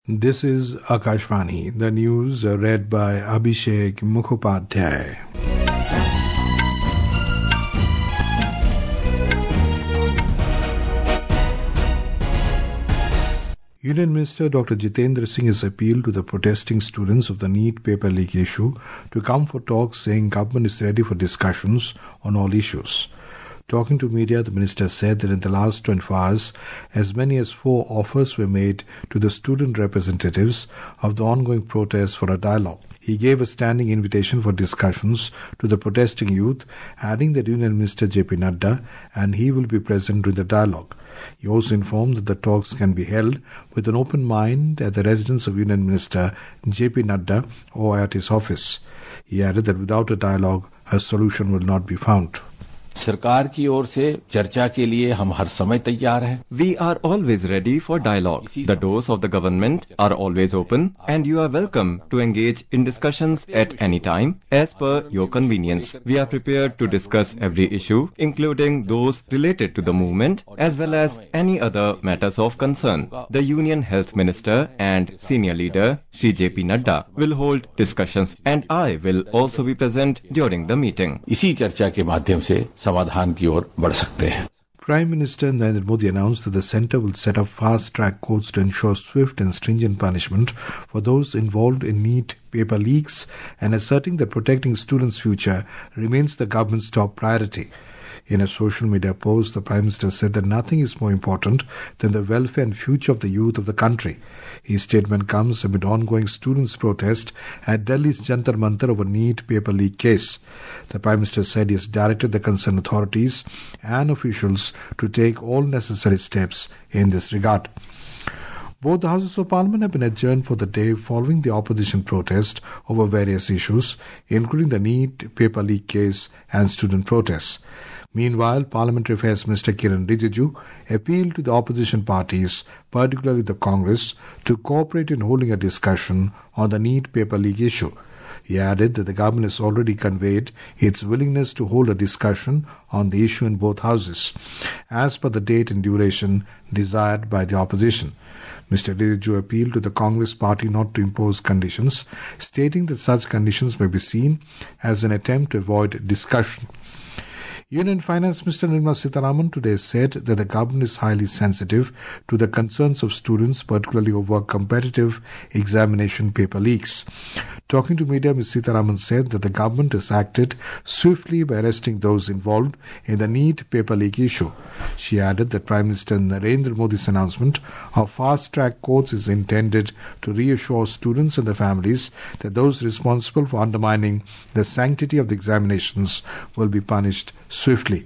This is Akashvani, the news read by Abhishek Mukhopadhyay. Union Minister Dr. Jitendra Singh has appealed to the protesting students of the NEET paper leak issue to come for talks, saying government is ready for discussions on all issues. Talking to media, the minister said that in the last 24 hours, as many as 4 offers were made to the student representatives of the ongoing protests for a dialogue. He gave a standing invitation for discussions to the protesting youth, adding that Union Minister J.P. Nadda and he will be present during the dialogue. He also informed that the talks can be held with an open mind at the residence of Union Minister J.P. Nadda or at his office. He added that without a dialogue, a solution will not be found. सरकार की ओर से चर्चा के लिए हम हर समय तैयार हैं. We are always ready for dialogue. The doors of the government are always open and you are welcome to engage in discussions at any time as per your convenience. We are prepared to discuss every issue, including those related to the movement as well as any other matters of concern. The Union Health Minister and Senior Leader Shri J.P. Nadda will hold discussions and I will also be present during the meeting. इसी चर्चा के माध्यम से समाधान की ओर बढ़ सकते हैं. Prime Minister Narendra Modi announced that the centre will set up fast-track courts to ensure swift and stringent punishment for those involved in NEET paper leaks and asserting that protecting students' future remains the government's top priority. In a social media post, the Prime Minister said that nothing is more important than the welfare and future of the youth of the country. His statement comes amid ongoing students' protest at Delhi's Jantar Mantar over NEET paper leak case. The Prime Minister said he has directed the concerned authorities and officials to take all necessary steps in this regard. Both the Houses of Parliament have been adjourned for the day following the opposition protest over various issues, including the NEET paper leak case and student protests. Meanwhile, Parliamentary Affairs Minister Kiran Rijiju appealed to the opposition parties, particularly the Congress, to cooperate in holding a discussion on the NEET paper leak issue. He added that the government has already conveyed its willingness to hold a discussion on the issue in both houses, as per the date and duration desired by the opposition. Mr. Rijiju appealed to the Congress party not to impose conditions, stating that such conditions may be seen as an attempt to avoid discussion. Union Finance Minister Nirmala Sitharaman today said that the government is highly sensitive to the concerns of students, particularly over competitive examination paper leaks. Talking to media, Ms. Sitharaman said that the government has acted swiftly by arresting those involved in the NEET paper leak issue. She added that Prime Minister Narendra Modi's announcement of fast-track courts is intended to reassure students and their families that those responsible for undermining the sanctity of the examinations will be punished swiftly.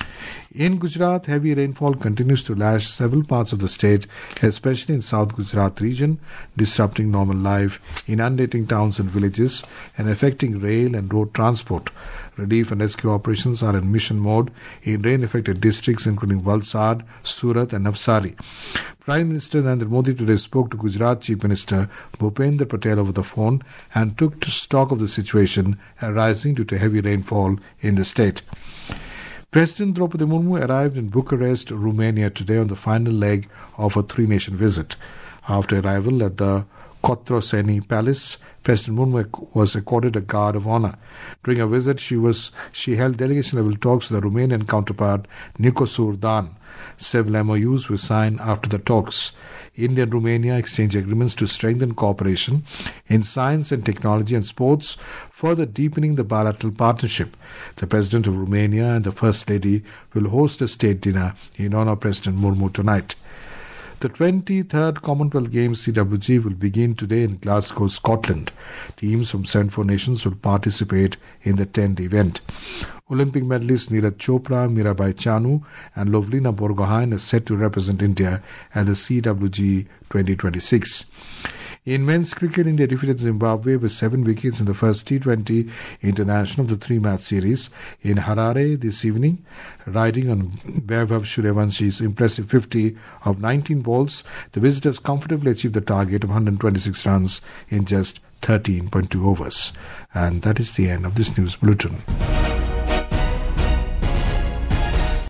In Gujarat, heavy rainfall continues to lash several parts of the state, especially in South Gujarat region, disrupting normal life, inundating towns and villages, and affecting rail and road transport. Relief and rescue operations are in mission mode in rain-affected districts including Valsad, Surat and Navsari. Prime Minister Narendra Modi today spoke to Gujarat Chief Minister Bhupendra Patel over the phone and took stock of the situation arising due to heavy rainfall in the state. President Draupadi Murmu arrived in Bucharest, Romania today on the final leg of a 3-nation visit. After arrival at the Cotroceni Palace, President Murmu was accorded a guard of honor. During her visit, she held delegation-level talks with her Romanian counterpart, Nicosur Dan. Several MOUs were signed after the talks. India and Romania exchanged agreements to strengthen cooperation in science and technology and sports, further deepening the bilateral partnership. The President of Romania and the First Lady will host a state dinner in honor of President Murmu tonight. The 23rd Commonwealth Games CWG will begin today in Glasgow, Scotland. Teams from 74 nations will participate in the 10th event. Olympic medalists Neeraj Chopra, Mirabai Chanu and Lovlina Borgohain are set to represent India at the CWG 2026. In men's cricket, India defeated Zimbabwe with 7 wickets in the first T20 international of the 3-match series in Harare this evening. Riding on Vaibhav Suryawanshi's impressive 50 of 19 balls, the visitors comfortably achieved the target of 126 runs in just 13.2 overs. And that is the end of this news bulletin.